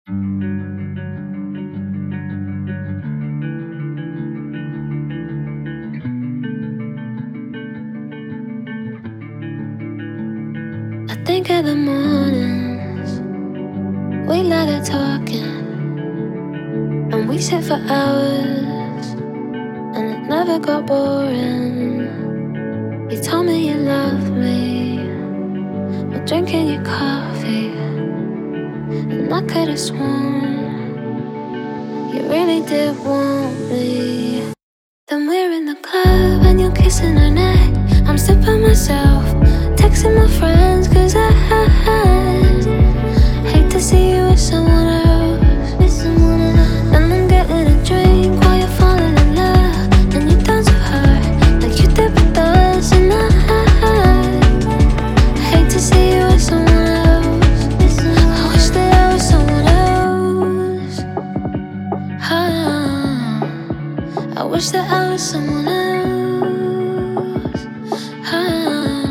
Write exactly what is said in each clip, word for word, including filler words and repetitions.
I think of the mornings we let it talking, and we sit for hours, and it never got boring. You told me you love me while drinking your coffee, and I could have sworn you really did want me. Then we're in the club and you're kissing her neck. I'm sipping myself, texting my friends, cause I, I, I hate to see you with someone else, with someone else. And I'm getting a drink while you're falling in love, and you dance with her like you did with us. And I, I hate to see you with someone else, with someone else. I wish that I was someone else. Ah, I wish that I was someone else. Ah,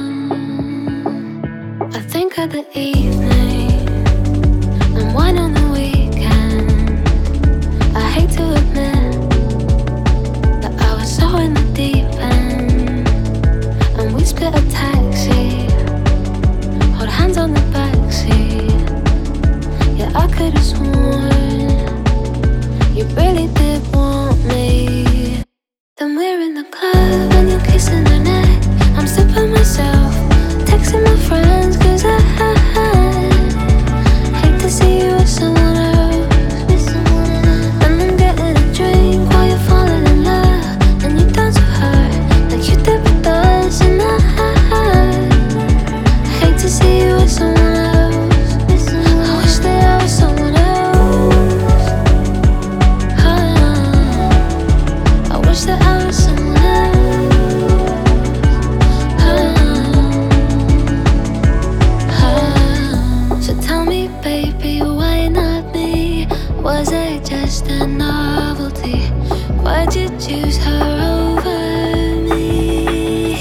I think of the evening and wine on the weekend. I hate to admit that I was so in the deep end, and we split a taxi, hold hands on the backseat. Yeah, I could have sworn you really did want me. Then we're in the club and you're kissing her neck. I'm sipping myself, texting my friends, cause I, I hate to see you with someone else, with someone else. And I'm getting a drink while you're falling in love, and you dance with her like you did with us. And I, I hate to see you with someone else, with someone else. I wish that I was someone else. Ah, I wish that I was someone else. Baby, why not me? Was I just a novelty? Why'd you choose her over me?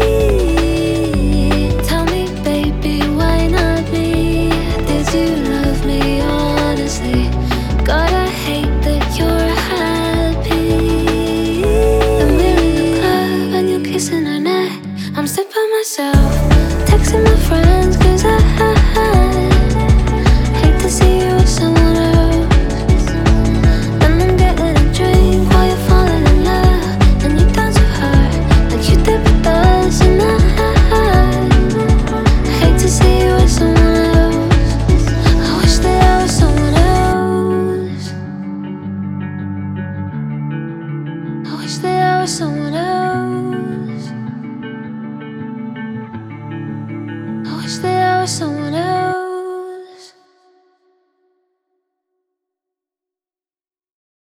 Tell me, baby, why not me? Did you love me honestly? God, I hate that you're happy. Then we're in the club and you're kissing her neck. I'm sipping myself, texting my friends, cause I, I see you with someone else. And I'm getting a drink while you're falling in love, and you dance with her like you did with us. And I, I hate to see you with someone else. I wish that I was someone else. I wish that I was someone else. I wish that I was someone else.